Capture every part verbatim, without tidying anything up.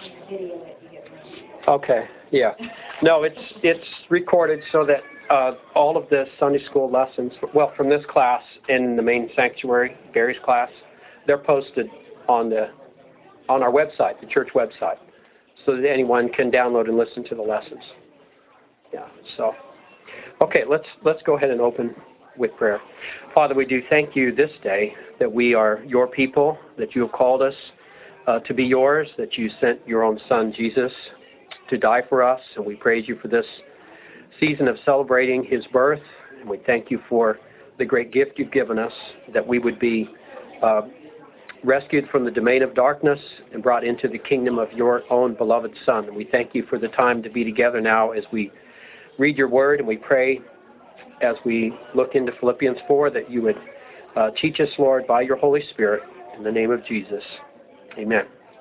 Okay, yeah. No, it's it's recorded so that uh, all of the Sunday school lessons, well, from this class in the main sanctuary, Gary's class, they're posted on the on our website, the church website, so that anyone can download and listen to the lessons. Yeah. So, okay, let's let's go ahead and open with prayer. Father, we do thank you this day that we are your people, that you have called us uh, to be yours, that you sent your own Son Jesus to die for us, and we praise you for this season of celebrating his birth, and we thank you for the great gift you've given us, that we would be uh, rescued from the domain of darkness and brought into the kingdom of your own beloved Son. And we thank you for the time to be together now as we read your word, and we pray as we look into Philippians four that you would uh, teach us, Lord, by your Holy Spirit, in the name of Jesus. Amen.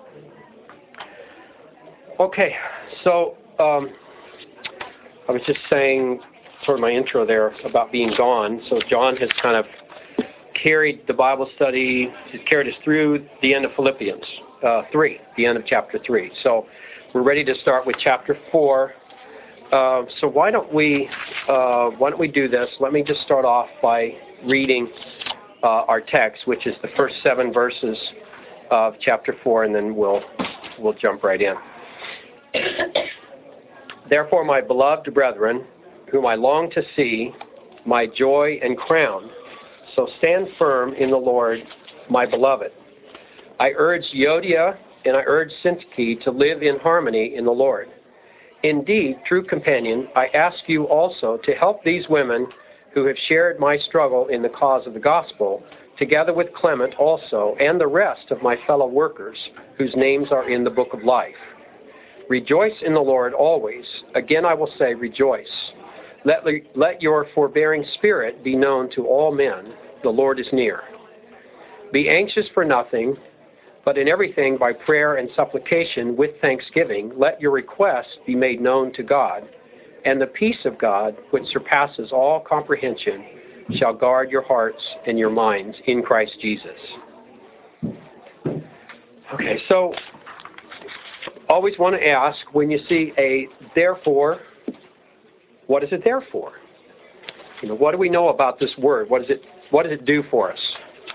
Okay, so um, I was just saying, sort of my intro there, about being gone. So John has kind of carried the Bible study, he's carried us through the end of Philippians uh, three, the end of chapter three. So we're ready to start with chapter four. Uh, so why don't we uh, why don't we do this? Let me just start off by reading uh, our text, which is the first seven verses of chapter four, and then we'll we'll jump right in. Therefore, my beloved brethren, whom I long to see, my joy and crown, so stand firm in the Lord, my beloved. I urge Euodia and I urge Syntyche to live in harmony in the Lord. Indeed, true companion, I ask you also to help these women who have shared my struggle in the cause of the gospel, together with Clement also, and the rest of my fellow workers, whose names are in the book of life. Rejoice in the Lord always. Again I will say, rejoice. Let, let your forbearing spirit be known to all men. The Lord is near. Be anxious for nothing, but in everything by prayer and supplication with thanksgiving, let your requests be made known to God, and the peace of God, which surpasses all comprehension, shall guard your hearts and your minds in Christ Jesus. Okay, so always want to ask, when you see a therefore, what is it there for? You know, what do we know about this word? What does it what does it do for us?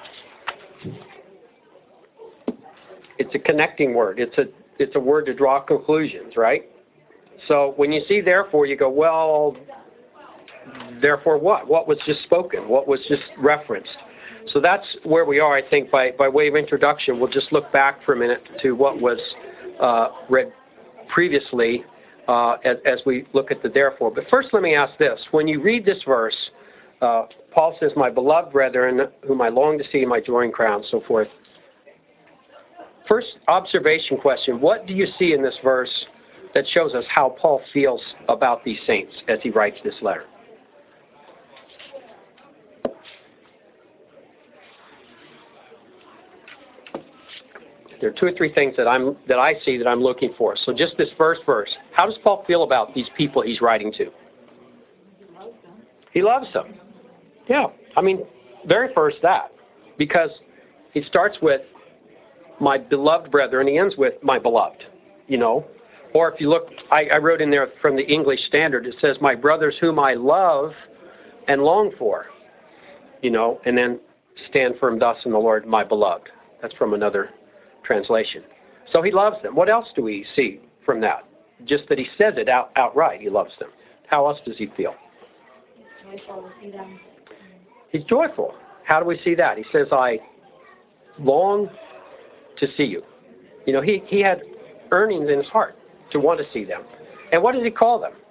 It's a connecting word. It's a it's a word to draw conclusions, right? So when you see therefore, you go, well, therefore what? What was just spoken? What was just referenced? So that's where we are, I think, by, by way of introduction. We'll just look back for a minute to what was uh, read previously uh, as, as we look at the therefore. But first let me ask this. When you read this verse, uh, Paul says, my beloved brethren, whom I long to see, my joy and crown, so forth. First observation question, what do you see in this verse that shows us how Paul feels about these saints as he writes this letter? There are two or three things that I'm that I see that I'm looking for. So just this first verse, how does Paul feel about these people he's writing to? He loves them. He loves them. Yeah. I mean, very first that. Because he starts with my beloved brethren, he ends with my beloved, you know. Or if you look, I, I wrote in there from the English Standard, it says, my brothers whom I love and long for, you know, and then stand firm thus in the Lord, my beloved. That's from another translation. So he loves them. What else do we see from that? Just that he says it out, outright, he loves them. How else does he feel? He's joyful to see them. He's joyful. How do we see that? He says, I long to see you. You know, he, he had earnings in his heart to want to see them. And what does he call them?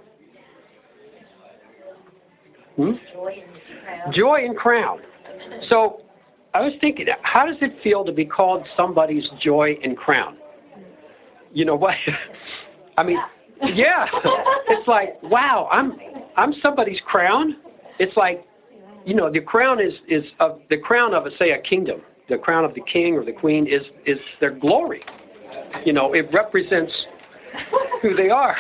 Hmm? Joy and crown. Joy and crown. So I was thinking, how does it feel to be called somebody's joy and crown? You know what? I mean, yeah. It's like, wow, I'm I'm somebody's crown. It's like, you know, the crown is is of the crown of, say, a kingdom. The crown of the king or the queen is is their glory. You know, it represents who they are.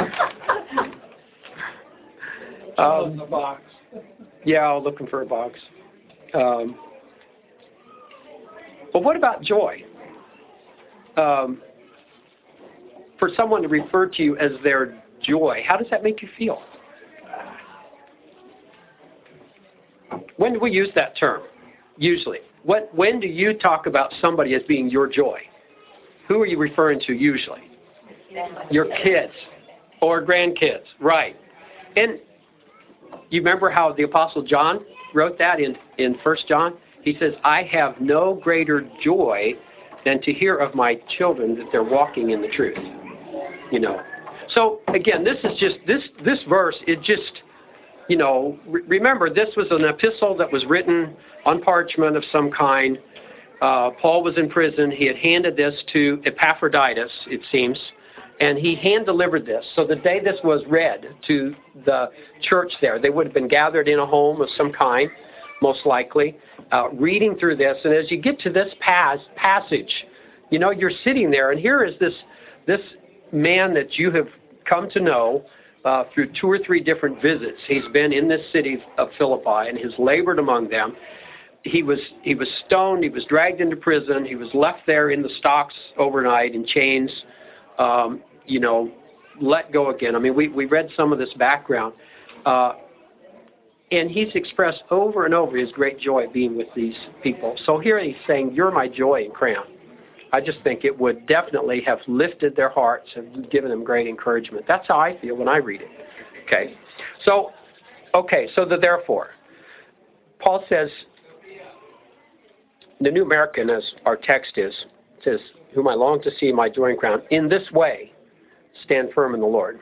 Um, the box. Yeah, I'm looking for a box. Um, but what about joy? Um, for someone to refer to you as their joy, how does that make you feel? When do we use that term? Usually. What, when do you talk about somebody as being your joy? Who are you referring to usually? Your kids or grandkids, right. And you remember how the Apostle John wrote that in, in First John? He says, I have no greater joy than to hear of my children that they're walking in the truth. You know. So, again, this is just, this, this verse, it just, you know, re- remember, this was an epistle that was written on parchment of some kind. Uh, Paul was in prison. He had handed this to Epaphroditus, it seems, and he hand-delivered this. So the day this was read to the church there, they would have been gathered in a home of some kind, most likely, uh, reading through this. And as you get to this pas- passage, you know, you're sitting there, and here is this this man that you have come to know uh, through two or three different visits. He's been in this city of Philippi and has labored among them. He was he was stoned. He was dragged into prison. He was left there in the stocks overnight in chains. Um, you know, let go again. I mean, we we read some of this background, uh, and he's expressed over and over his great joy being with these people. So here he's saying, "You're my joy and crown." I just think it would definitely have lifted their hearts and given them great encouragement. That's how I feel when I read it. Okay, so okay, so the therefore, Paul says. The New American, as our text is, says, whom I long to see my joy and crown. In this way, stand firm in the Lord.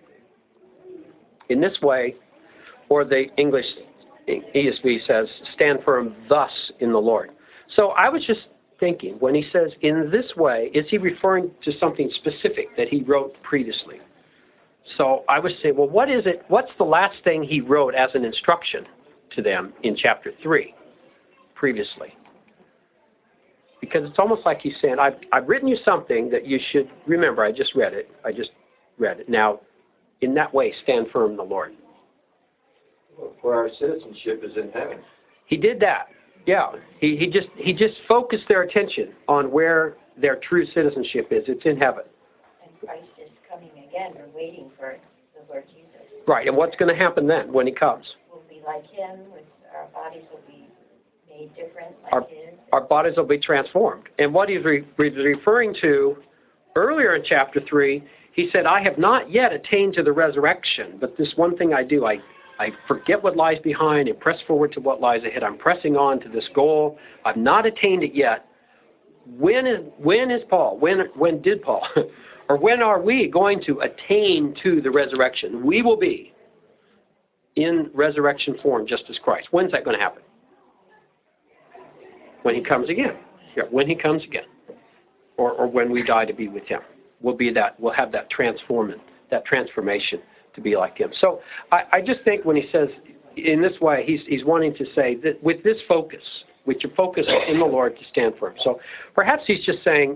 In this way, or the English E S V says, stand firm thus in the Lord. So I was just thinking, when he says, in this way, is he referring to something specific that he wrote previously? So I was saying, well, what is it, what's the last thing he wrote as an instruction to them in chapter three previously? Because it's almost like he's saying, I've, I've written you something that you should remember. I just read it. I just read it. Now, in that way, stand firm in the Lord. For our citizenship is in heaven. He did that. Yeah. He, he just he just focused their attention on where their true citizenship is. It's in heaven. And Christ is coming again. We're waiting for the Lord Jesus. Right. And what's going to happen then when he comes? We'll be like him. With our bodies will be made different like Our, his. our bodies will be transformed. And what he's re, re, referring to earlier in chapter three, he said, I have not yet attained to the resurrection, but this one thing I do, I, I forget what lies behind and press forward to what lies ahead. I'm pressing on to this goal. I've not attained it yet. When is, when is Paul? When, when did Paul? Or when are we going to attain to the resurrection? We will be in resurrection form just as Christ. When's that going to happen? When he comes again. Yeah, when he comes again. Or, or when we die to be with him. We'll be that, we'll have that transformation, that transformation to be like him. So I, I just think when he says in this way, he's, he's wanting to say that with this focus, with your focus in the Lord to stand firm. So perhaps he's just saying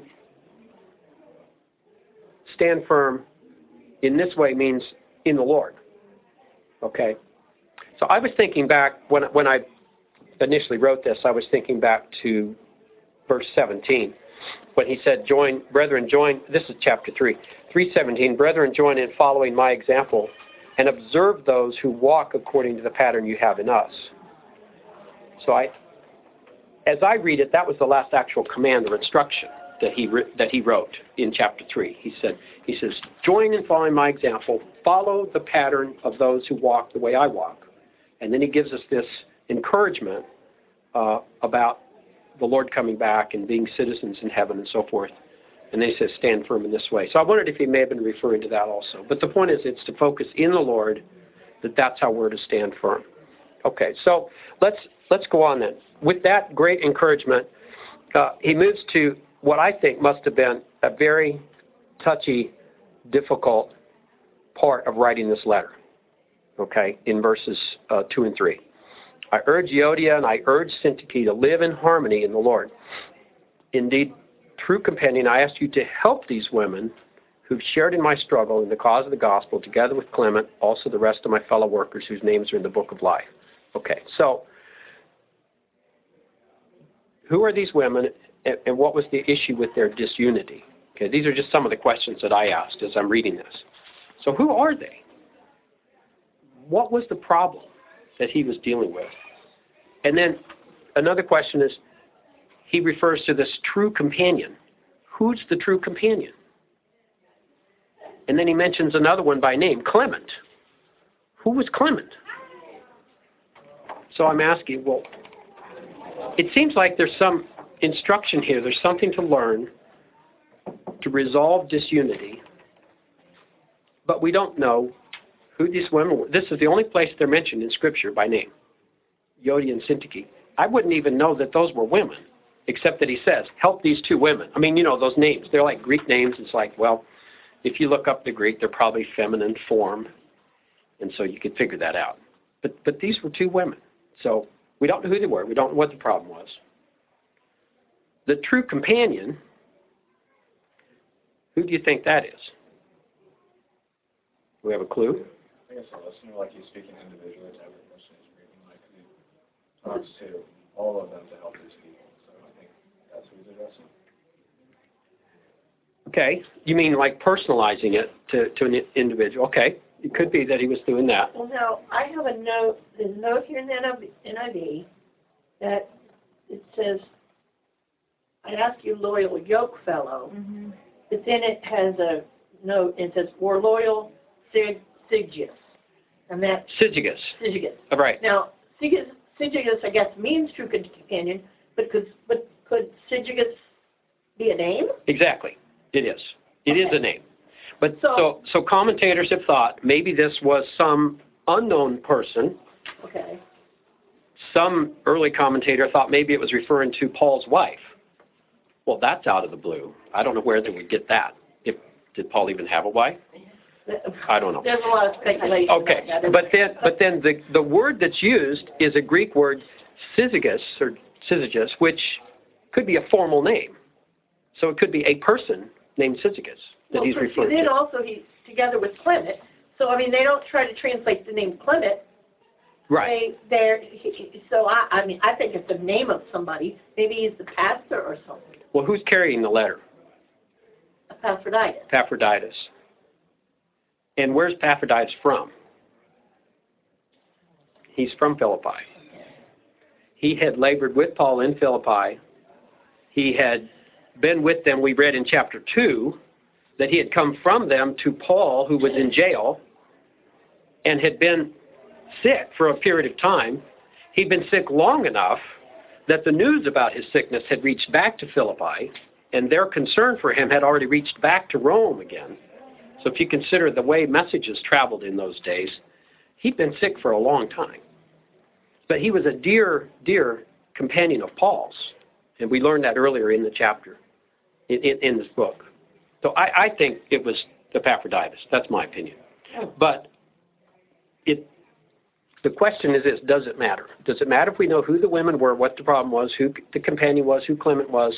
stand firm in this way means in the Lord. Okay? So I was thinking back when, when I initially wrote this, I was thinking back to verse seventeen, when he said, join, brethren, join, this is chapter three, three seventeen, brethren, join in following my example and observe those who walk according to the pattern you have in us. So I, as I read it, that was the last actual command or instruction that he, that he wrote in chapter three. He said, he says, join in following my example, follow the pattern of those who walk the way I walk. And then he gives us this encouragement uh, about the Lord coming back and being citizens in heaven and so forth. And then he says, stand firm in this way. So I wondered if he may have been referring to that also. But the point is, it's to focus in the Lord, that that's how we're to stand firm. Okay, so let's let's go on then. With that great encouragement, uh, he moves to what I think must have been a very touchy, difficult part of writing this letter. Okay, in verses uh, two and three. I urge Euodia and I urge Syntyche to live in harmony in the Lord. Indeed, true companion, I ask you to help these women who've shared in my struggle in the cause of the gospel, together with Clement, also the rest of my fellow workers whose names are in the book of life. Okay, so who are these women, and what was the issue with their disunity? Okay, these are just some of the questions that I asked as I'm reading this. So who are they? What was the problem that he was dealing with? And then another question is, he refers to this true companion. Who's the true companion? And then he mentions another one by name, Clement. Who was Clement? So I'm asking, well, it seems like there's some instruction here. There's something to learn to resolve disunity, but we don't know who these women were. This is the only place they're mentioned in Scripture by name, Euodia and Syntyche. I wouldn't even know that those were women, except that he says, help these two women. I mean, you know, those names, they're like Greek names. It's like, well, if you look up the Greek, they're probably feminine form, and so you could figure that out. But, but these were two women, so we don't know who they were. We don't know what the problem was. The true companion, who do you think that is? Do we have a clue? I guess a listener, like he's speaking individually to every person he's reading, like he talks to all of them to help these people. So I think that's who he's addressing. Okay, you mean like personalizing it to, to an individual. Okay, it could be that he was doing that. Well, now, I have a note, there's a note here in the N I V that it says, I ask you, loyal yoke fellow, Mm-hmm. but then it has a note, and it says, or loyal Sig- Syzygus. And that, Syzygus. Syzygus. All right. Now, Syzygus, Syzygus, I guess, means true companion, but could, but could Syzygus be a name? Exactly. It is. It is Okay. a name. But So- so, so commentators have thought maybe this was some unknown person. Okay. Some early commentator thought maybe it was referring to Paul's wife. Well, that's out of the blue. I don't know where they would get that. If, did Paul even have a wife? I don't know. There's a lot of speculation. Okay, about that. but then, but then the, the word that's used is a Greek word, syzygus, or syzygus, which could be a formal name. So it could be a person named Syzygus that Well, he's so referring then to. also he's together with Clement. So, I mean, they don't try to translate the name Clement. Right. They, they're, he- he- so I, I mean, I think it's the name of somebody. Maybe he's the pastor or something. Well, who's carrying the letter? Epaphroditus. Epaphroditus. And where's Epaphroditus from? He's from Philippi. He had labored with Paul in Philippi. He had been with them. We read in chapter two that he had come from them to Paul, who was in jail, and had been sick for a period of time. He'd been sick long enough that the news about his sickness had reached back to Philippi, and their concern for him had already reached back to Rome again. So if you consider the way messages traveled in those days, he'd been sick for a long time. But he was a dear, dear companion of Paul's, and we learned that earlier in the chapter, in, in, in this book. So I, I think it was Epaphroditus. That's my opinion. But it, the question is this, does it matter? Does it matter if we know who the women were, what the problem was, who the companion was, who Clement was?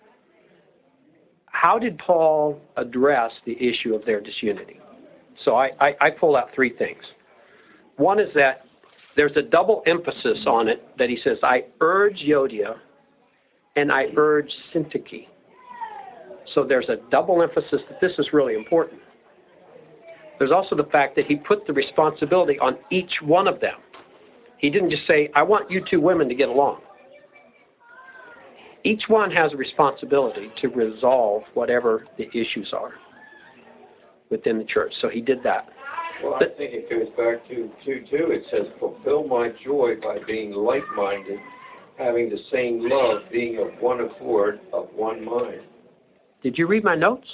How did Paul address the issue of their disunity? So I, I, I pull out three things. One is that there's a double emphasis on it that he says, I urge Euodia and I urge Syntyche. So there's a double emphasis that this is really important. There's also the fact that he put the responsibility on each one of them. He didn't just say, I want you two women to get along. Each one has a responsibility to resolve whatever the issues are within the church. So he did that. Well, I think it goes back to two two. It says, fulfill my joy by being like-minded, having the same love, being of one accord, of one mind. Did you read my notes?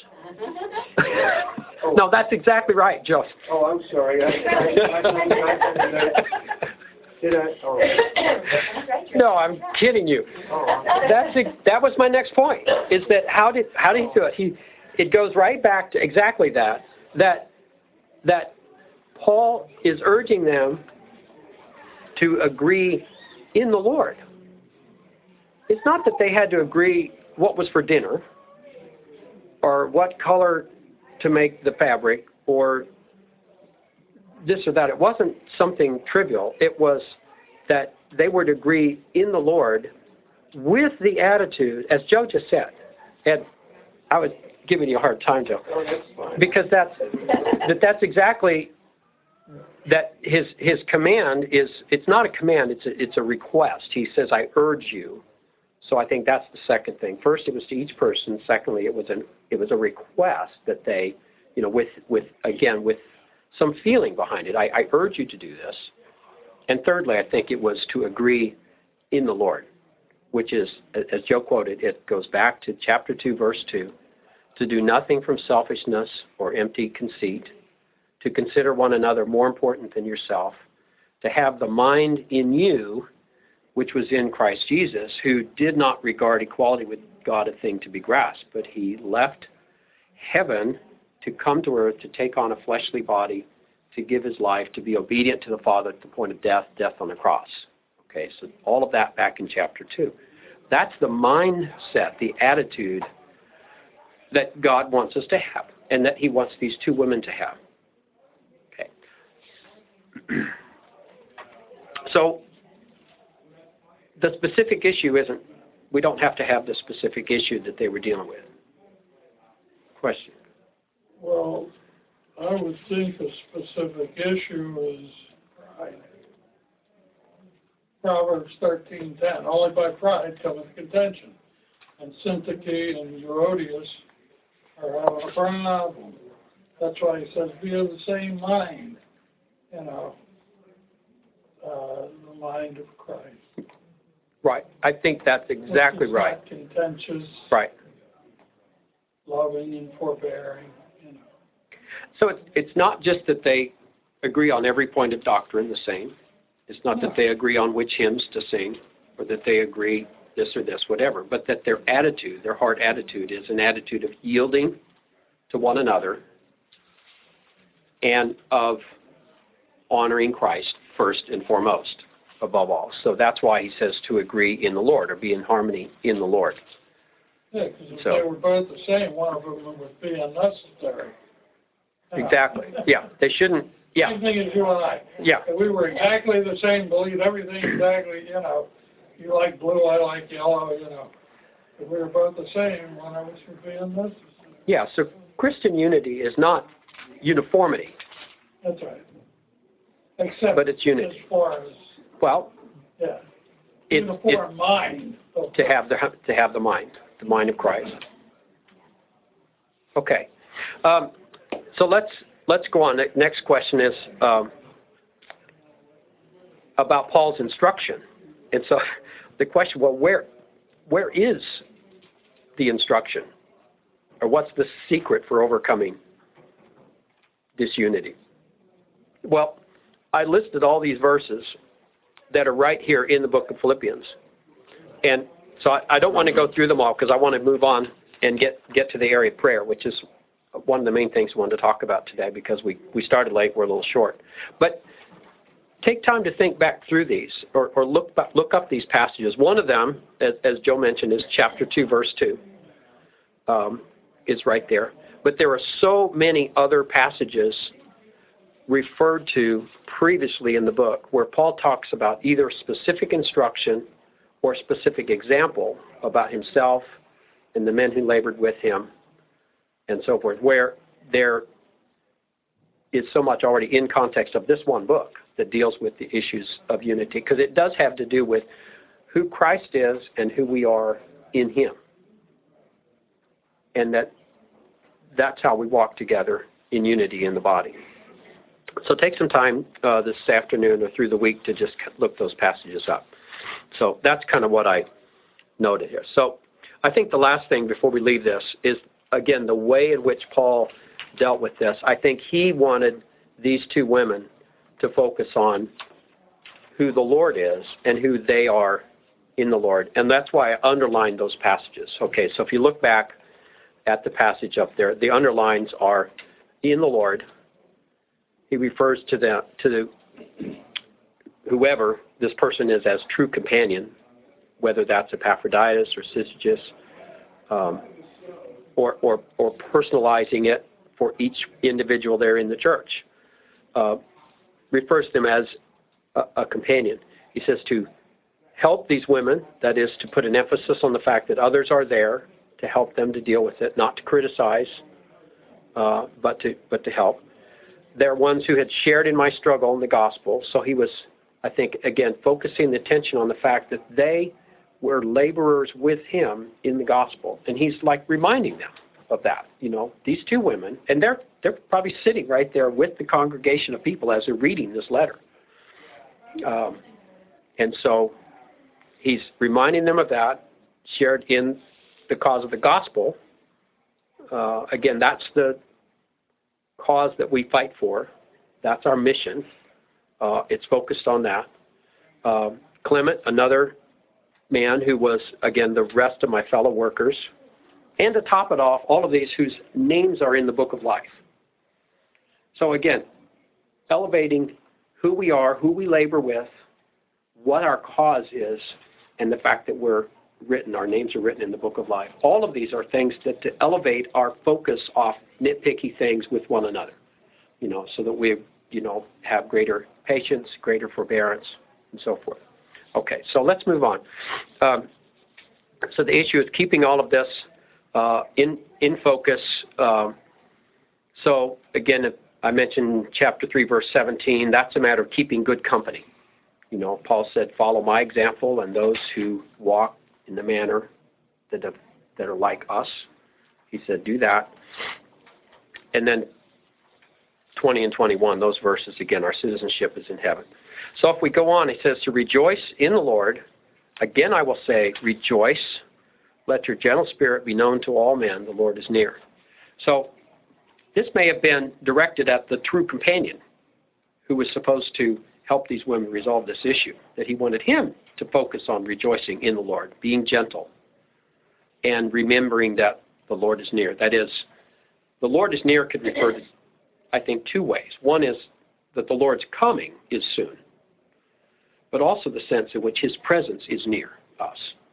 No, that's exactly right, Joe. Oh, I'm sorry. I, I, I, I, did I? Oh, No, I'm kidding you. oh. That's ex- that was my next point. Is that how did how did he do it? He it goes right back to exactly that that that Paul is urging them to agree in the Lord. It's not that they had to agree what was for dinner, or what color to make the fabric, or this or that. It wasn't something trivial. It was that they were to agree in the Lord with the attitude, as Joe just said. And I was giving you a hard time, Joe. Oh, that's fine. Because that's, that that's exactly, that his, his command is, it's not a command, it's a, it's a request. He says, I urge you. So I think that's the second thing. First, it was to each person. Secondly, it was an, it was a request that they, you know, with, with, again, with some feeling behind it. I, I urge you to do this. And thirdly, I think it was to agree in the Lord, which is, as Joe quoted, it goes back to chapter two, verse two, to do nothing from selfishness or empty conceit, to consider one another more important than yourself, to have the mind in you, which was in Christ Jesus, who did not regard equality with God a thing to be grasped, but he left heaven to come to earth, to take on a fleshly body, to give his life, to be obedient to the Father at the point of death, death on the cross. Okay, so all of that back in chapter two. That's the mindset, the attitude that God wants us to have, and that he wants these two women to have. Okay. So, the specific issue isn't, we don't have to have the specific issue that they were dealing with. Question? Well, I would think a specific issue is pride. Proverbs thirteen ten, only by pride cometh contention. And Syntyche and Herodias are having a problem. That's why he says, be of the same mind, you know, uh, the mind of Christ. Right. I think that's exactly Which is right. not contentious, Right. loving and forbearing, you know. So it's, it's not just that they agree on every point of doctrine the same. It's not that they agree on which hymns to sing, or that they agree this or this, whatever, but that their attitude, their heart attitude, is an attitude of yielding to one another and of honoring Christ first and foremost, above all. So that's why he says to agree in the Lord, or be in harmony in the Lord. Yeah, because if So- they were both the same, one of them would be unnecessary. You know. Exactly. Yeah. They shouldn't, yeah, Same thing as you and I. yeah. If we were exactly the same, believed everything exactly, you know, you like blue, I like yellow, you know. If we were both the same, one of us would be unnecessary. Yeah, so Christian unity is not uniformity, That's right. Except but it's unity. as far as, Well, yeah, it, uniform it, mind. Of to have the to have the mind, the mind of Christ. Okay, um, so let's let's go on. The next question is um, about Paul's instruction, and so the question: well, where where is the instruction, or what's the secret for overcoming disunity? Well, I listed all these verses that are right here in the book of Philippians. And so I, I don't want to go through them all because I want to move on and get, get to the area of prayer, which is one of the main things we wanted to talk about today because we, we started late, we're a little short. But take time to think back through these or, or look, look up these passages. One of them, as, as Joe mentioned, is chapter two, verse two. Um, is right there. But there are so many other passages referred to previously in the book where Paul talks about either specific instruction or specific example about himself and the men who labored with him and so forth, where there is so much already in context of this one book that deals with the issues of unity, because it does have to do with who Christ is and who we are in him. And that that's how we walk together in unity in the body. So take some time uh, this afternoon or through the week to just look those passages up. So that's kind of what I noted here. So I think the last thing before we leave this is, again, the way in which Paul dealt with this. I think he wanted these two women to focus on who the Lord is and who they are in the Lord. And that's why I underlined those passages. Okay, so if you look back at the passage up there, the underlines are in the Lord. He refers to the to the, whoever this person is as true companion, whether that's Epaphroditus or Syzygus, um, or, or or personalizing it for each individual there in the church. Uh, refers to them as a, a companion. He says to help these women, that is to put an emphasis on the fact that others are there to help them to deal with it, not to criticize, uh, but to but to help. They're ones who had shared in my struggle in the gospel. So he was, I think, again, focusing the attention on the fact that they were laborers with him in the gospel. And he's like reminding them of that. You know, these two women, and they're they're probably sitting right there with the congregation of people as they're reading this letter. Um, and so he's reminding them of that, shared in the cause of the gospel. Uh, again, that's the cause that we fight for. That's our mission. Uh, it's focused on that. Uh, Clement, another man who was, again, the rest of my fellow workers. And to top it off, all of these whose names are in the book of life. So again, elevating who we are, who we labor with, what our cause is, and the fact that we're written, our names are written in the book of life. All of these are things that to elevate our focus off nitpicky things with one another, you know, so that we, you know, have greater patience, greater forbearance, and so forth. Okay, so let's move on. Um, so the issue is keeping all of this uh, in in focus. Um, so again, I mentioned chapter three, verse seventeen. That's a matter of keeping good company. You know, Paul said, "Follow my example, and those who walk in the manner that have, that are like us." He said, "Do that." And then twenty and twenty-one, those verses again, our citizenship is in heaven. So if we go on, he says to rejoice in the Lord. Again, I will say, rejoice. Let your gentle spirit be known to all men. The Lord is near. So this may have been directed at the true companion who was supposed to help these women resolve this issue, that he wanted him to focus on rejoicing in the Lord, being gentle, and remembering that the Lord is near. That is, the Lord is near could refer to, I think, two ways. One is that the Lord's coming is soon, but also the sense in which his presence is near us.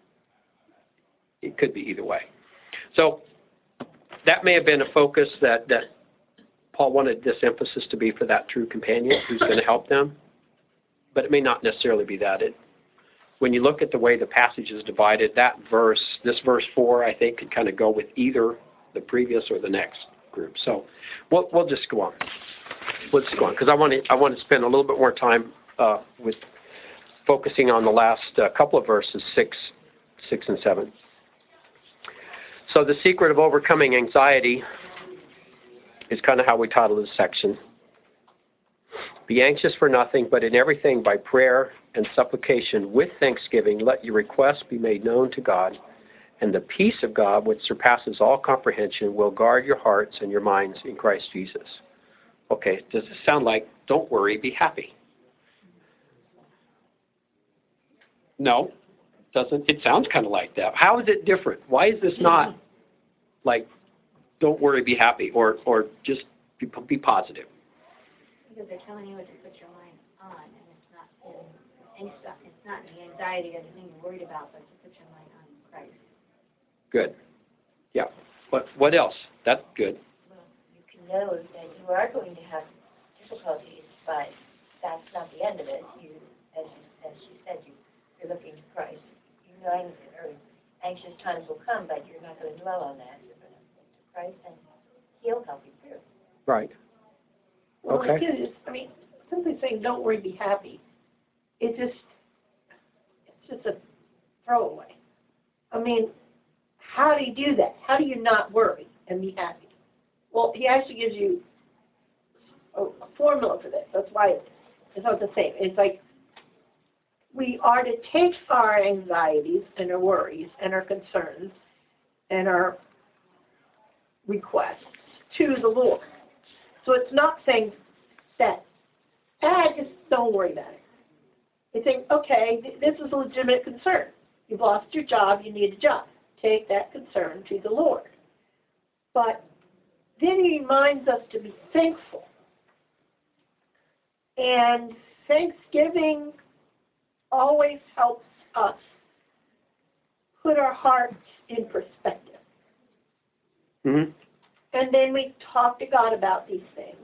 It could be either way. So that may have been a focus that, that Paul wanted this emphasis to be for that true companion who's going to help them, but it may not necessarily be that. It, when you look at the way the passage is divided, that verse, this verse four, I think could kind of go with either the previous or the next group. So we'll, we'll just go on. We'll just go on, because I want to I want to spend a little bit more time uh, with focusing on the last uh, couple of verses, six, six and seven. So the secret of overcoming anxiety is kind of how we title this section. Be anxious for nothing, but in everything by prayer and supplication with thanksgiving, let your requests be made known to God, and the peace of God, which surpasses all comprehension, will guard your hearts and your minds in Christ Jesus. Okay, does it sound like, don't worry, be happy? No, doesn't. It sounds kind of like that. How is it different? Why is this not like, don't worry, be happy, or, or just be, be positive? Because they're telling you what to put your mind on, and it's not in, it's not in the anxiety or the thing you're worried about, but to put your mind on Christ. Good. Yeah. What, what else? That's good. Well, you can know that you are going to have difficulties, but that's not the end of it. You, as you, as she said, you, you're looking to Christ. You know, or anxious times will come, but you're not going to dwell on that. You're going to look to Christ, and he'll help you through. Right. Well, Okay. it is, I mean, simply saying, don't worry, be happy, it just, it's just a throwaway. I mean, how do you do that? How do you not worry and be happy? Well, he actually gives you a, a formula for this. That's why it's, it's not the same. It's like we are to take our anxieties and our worries and our concerns and our requests to the Lord. So it's not saying that, ah, just don't worry about it. It's saying, okay, th- this is a legitimate concern. You've lost your job, you need a job. Take that concern to the Lord. But then he reminds us to be thankful. And thanksgiving always helps us put our hearts in perspective. Mm-hmm. And then we talk to God about these things.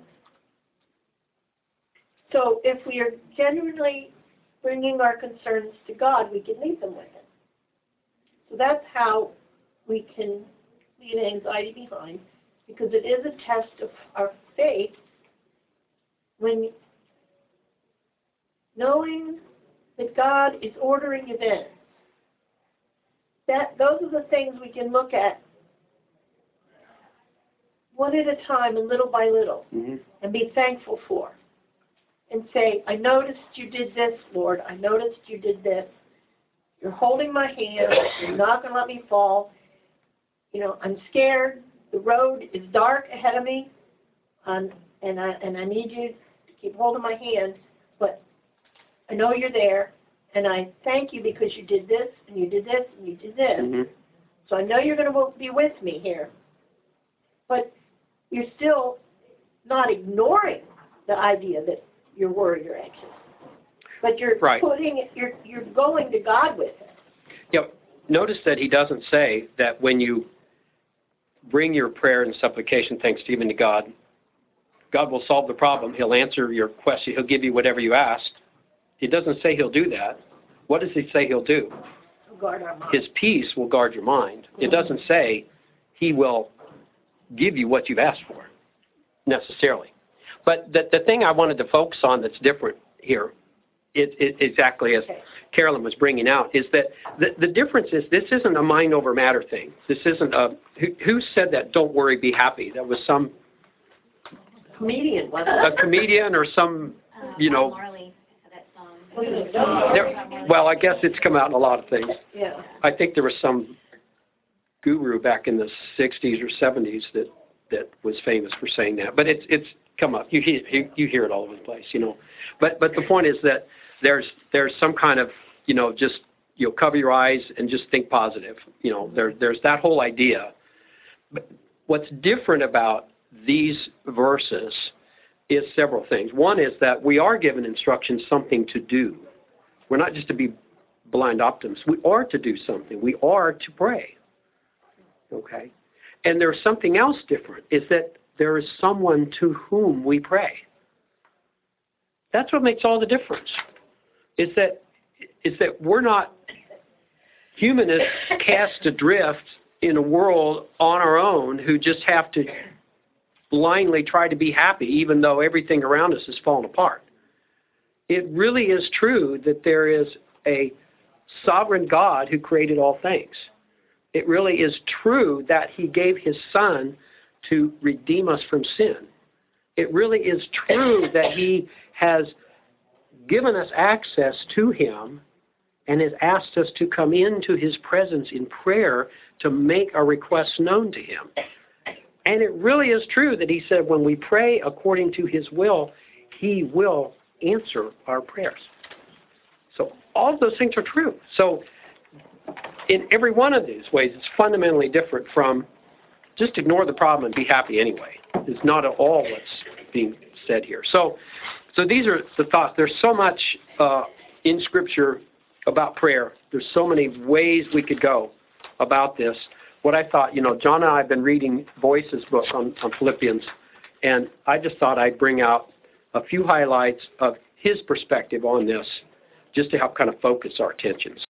So if we are genuinely bringing our concerns to God, we can leave them with Him. So that's how we can leave anxiety behind, because it is a test of our faith when knowing that God is ordering events. That, those are the things we can look at one at a time and little by little, Mm-hmm. and be thankful for. And say, I noticed you did this, Lord. I noticed you did this. You're holding my hand. You're not going to let me fall. You know, I'm scared. The road is dark ahead of me, um, and I and I need you to keep holding my hand. But I know you're there, and I thank you because you did this, and you did this, and you did this. Mm-hmm. So I know you're going to be with me here. But you're still not ignoring the idea that you're worried or anxious. But you're Right. putting it, you're you're going to God with it. Yep. Notice that he doesn't say that when you bring your prayer and supplication, thanksgiving to God, God will solve the problem. He'll answer your question. He'll give you whatever you asked. He doesn't say he'll do that. What does he say he'll do? Guard our mind. His peace will guard your mind. It doesn't say he will give you what you've asked for, necessarily. But the, the thing I wanted to focus on that's different here, it, it, exactly as Okay. Carolyn was bringing out, is that the, the difference is this isn't a mind over matter thing. This isn't a, who, who said that, don't worry, be happy? That was some, Comedian, wasn't a it? comedian or some, Uh, you know, Bob Marley had that song. Wasn't it? there, well, I guess it's come out in a lot of things. Yeah. I think there was some guru back in the sixties or seventies that, that was famous for saying that. But it's it's come up. You hear you hear it all over the place, you know. But but the point is that there's there's some kind of, you know, just, you know, cover your eyes and just think positive. You know, there there's that whole idea. But what's different about these verses is several things. One is that we are given instructions, something to do. We're not just to be blind optimists. We are to do something. We are to pray. Okay? And there's something else different, is that there is someone to whom we pray. That's what makes all the difference. Is that is that we're not humanists cast adrift in a world on our own who just have to blindly try to be happy even though everything around us is falling apart. It really is true that there is a sovereign God who created all things. It really is true that he gave his son to redeem us from sin. It really is true that he has given us access to him and has asked us to come into his presence in prayer to make our requests known to him. And it really is true that he said when we pray according to his will, he will answer our prayers. So all of those things are true. So in every one of these ways, it's fundamentally different from just ignore the problem and be happy anyway. It's not at all what's being said here. So, so these are the thoughts. There's so much uh, in Scripture about prayer. There's so many ways we could go about this. What I thought, you know, John and I have been reading Boyce's book on, on Philippians, and I just thought I'd bring out a few highlights of his perspective on this just to help kind of focus our attention.